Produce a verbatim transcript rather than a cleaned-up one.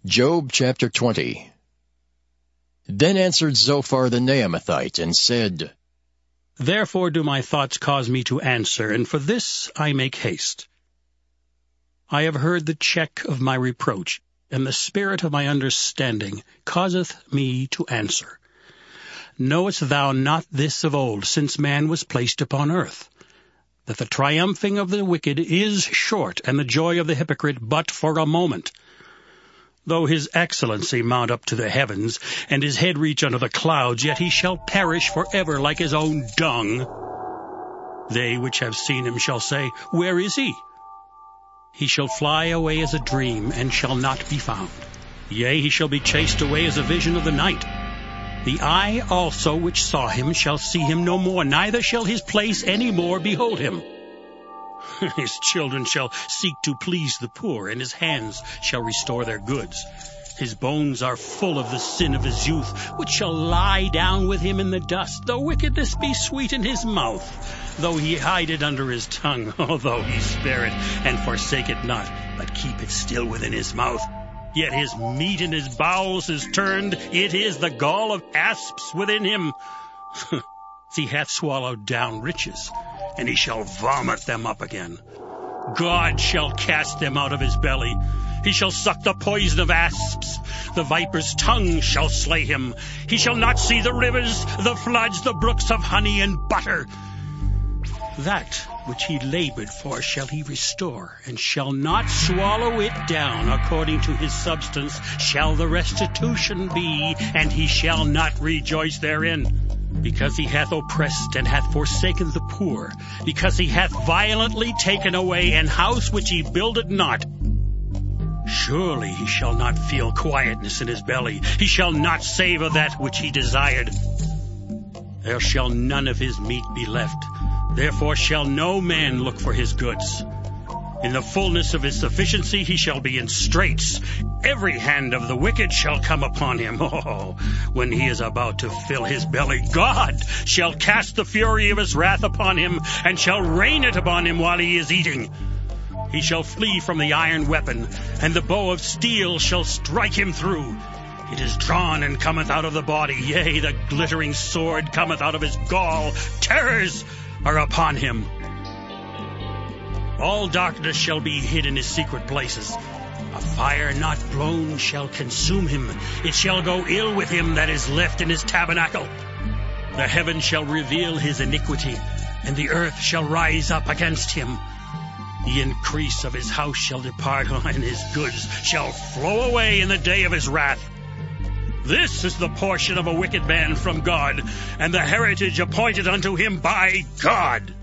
Job chapter twenty. Then answered Zophar the Naamathite, and said, Therefore do my thoughts cause me to answer, and for this I make haste. I have heard the check of my reproach, and the spirit of my understanding causeth me to answer. Knowest thou not this of old, since man was placed upon earth, that the triumphing of the wicked is short, and the joy of the hypocrite but for a moment? Though his excellency mount up to the heavens, and his head reach unto the clouds, yet he shall perish forever like his own dung. They which have seen him shall say, Where is he? He shall fly away as a dream, and shall not be found. Yea, he shall be chased away as a vision of the night. The eye also which saw him shall see him no more, neither shall his place any more behold him. His children shall seek to please the poor, and his hands shall restore their goods. His bones are full of the sin of his youth, which shall lie down with him in the dust. Though wickedness be sweet in his mouth, though he hide it under his tongue, although he spare it and forsake it not, but keep it still within his mouth. Yet his meat in his bowels is turned, it is the gall of asps within him. He hath swallowed down riches, and he shall vomit them up again. God shall cast them out of his belly. He shall suck the poison of asps. The viper's tongue shall slay him. He shall not see the rivers, the floods, the brooks of honey and butter. That which he labored for shall he restore, and shall not swallow it down. According to his substance shall the restitution be, and he shall not rejoice therein. Because he hath oppressed and hath forsaken the poor, because he hath violently taken away an house which he builded not. Surely he shall not feel quietness in his belly. He shall not savour that which he desired. There shall none of his meat be left. Therefore shall no man look for his goods. In the fullness of his sufficiency he shall be in straits. Every hand of the wicked shall come upon him. Oh, when he is about to fill his belly, God shall cast the fury of his wrath upon him, and shall rain it upon him while he is eating. He shall flee from the iron weapon, and the bow of steel shall strike him through. It is drawn and cometh out of the body. Yea, the glittering sword cometh out of his gall. Terrors are upon him. All darkness shall be hid in his secret places. A fire not blown shall consume him. It shall go ill with him that is left in his tabernacle. The heaven shall reveal his iniquity, and the earth shall rise up against him. The increase of his house shall depart, and his goods shall flow away in the day of his wrath. This is the portion of a wicked man from God, and the heritage appointed unto him by God.